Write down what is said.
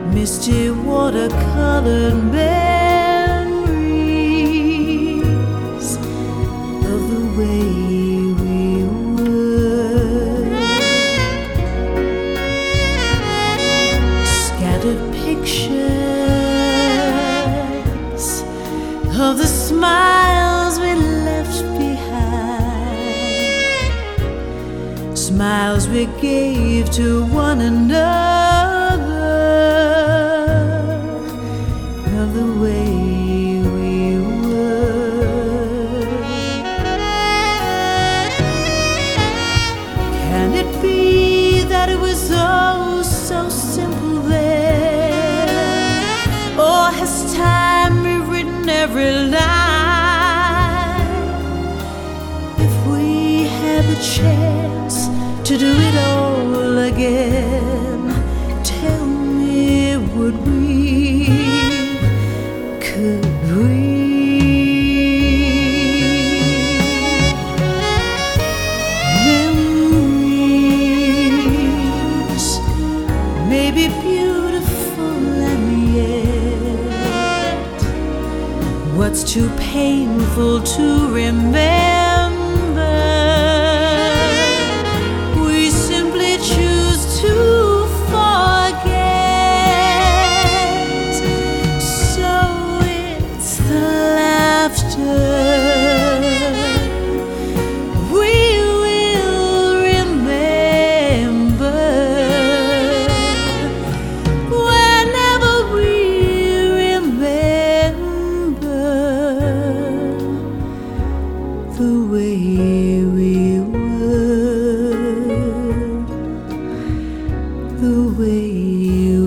misty watercolored memories of the way we were. Scattered pictures of the smiles we left behind, smiles we gave to one another, of the way we were. Can it be that it was oh so simple then? Or has time rewritten every line? If we had the chance to do it all again, tell me, would we? Could we? Memories may be beautiful, and yet what's too painful to remember, we simply choose to forget. So it's the laughter we will remember whenever we remember the way we were, the way